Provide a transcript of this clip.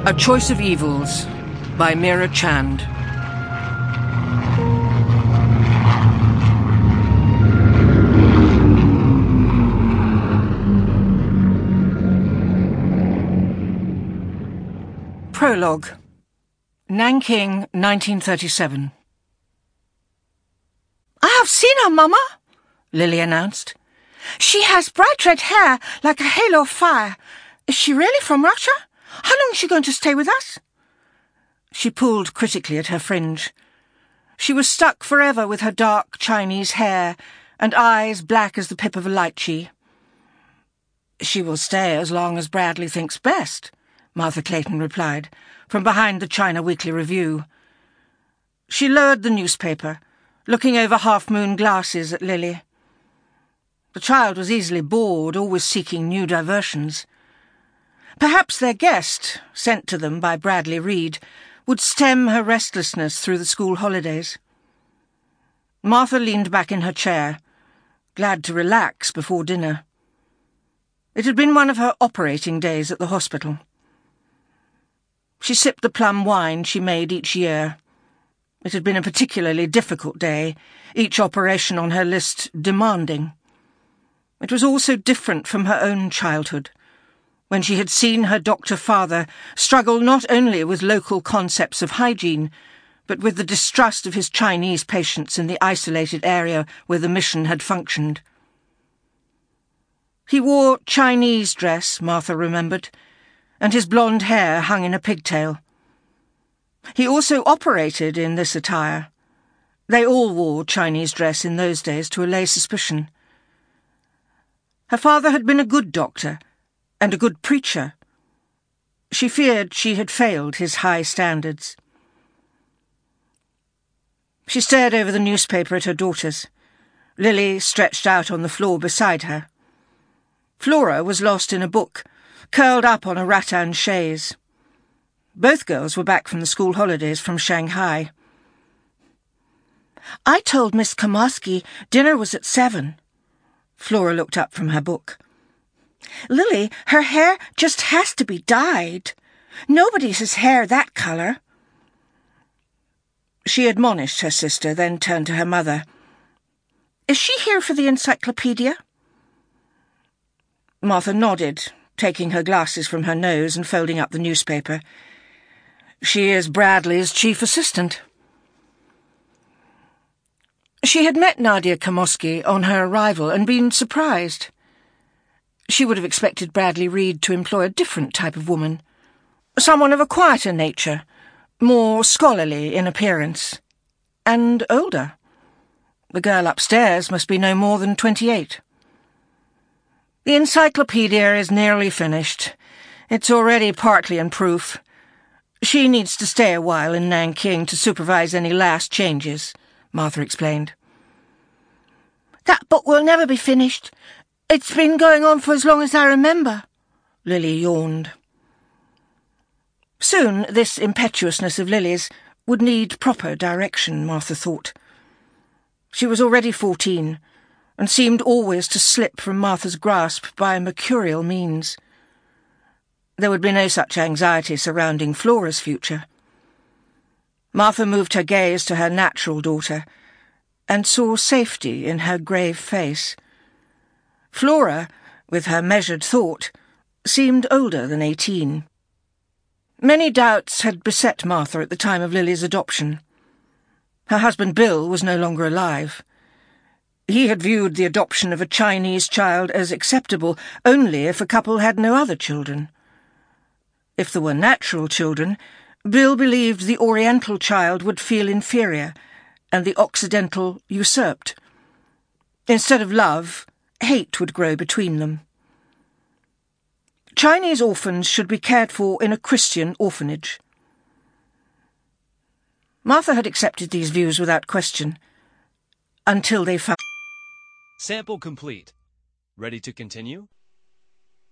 A Choice of Evils by Meera Chand. Prologue. Nanking, 1937. "I have seen her, Mama," Lily announced. "She has bright red hair like a halo of fire. Is she really from Russia? How long is she going to stay with us?" She pulled critically at her fringe. She was stuck forever with her dark Chinese hair and eyes black as the pip of a lychee. "She will stay as long as Bradley thinks best," Martha Clayton replied, from behind the China Weekly Review. She lowered the newspaper, looking over half-moon glasses at Lily. The child was easily bored, always seeking new diversions. Perhaps their guest, sent to them by Bradley Reed, would stem her restlessness through the school holidays. Martha leaned back in her chair, glad to relax before dinner. It had been one of her operating days at the hospital. She sipped the plum wine she made each year. It had been a particularly difficult day, each operation on her list demanding. It was all so different from her own childhood, when she had seen her doctor-father struggle not only with local concepts of hygiene, but with the distrust of his Chinese patients in the isolated area where the mission had functioned. He wore Chinese dress, Martha remembered, and his blonde hair hung in a pigtail. He also operated in this attire. They all wore Chinese dress in those days to allay suspicion. Her father had been a good doctor, and a good preacher. She feared she had failed his high standards. She stared over the newspaper at her daughters. Lily stretched out on the floor beside her. Flora was lost in a book, curled up on a rattan chaise. Both girls were back from the school holidays from Shanghai. "I told Miss Komarski dinner was at 7. Flora looked up from her book. "Lily, her hair just has to be dyed. Nobody's hair that colour." She admonished her sister, then turned to her mother. "Is she here for the encyclopedia?" Martha nodded, taking her glasses from her nose and folding up the newspaper. "She is Bradley's chief assistant." She had met Nadia Komarski on her arrival and been surprised. She would have expected Bradley Reed to employ a different type of woman, someone of a quieter nature, more scholarly in appearance, and older. The girl upstairs must be no more than 28. "The encyclopedia is nearly finished. It's already partly in proof. She needs to stay a while in Nanking to supervise any last changes," Martha explained. "That book will never be finished. It's been going on for as long as I remember," Lily yawned. Soon this impetuousness of Lily's would need proper direction, Martha thought. She was already 14, and seemed always to slip from Martha's grasp by mercurial means. There would be no such anxiety surrounding Flora's future. Martha moved her gaze to her natural daughter, and saw safety in her grave face. Flora, with her measured thought, seemed older than 18. Many doubts had beset Martha at the time of Lily's adoption. Her husband Bill was no longer alive. He had viewed the adoption of a Chinese child as acceptable only if a couple had no other children. If there were natural children, Bill believed the Oriental child would feel inferior, and the Occidental usurped. Instead of love, hate would grow between them. Chinese orphans should be cared for in a Christian orphanage. Martha had accepted these views without question, until they found... Sample complete. Ready to continue?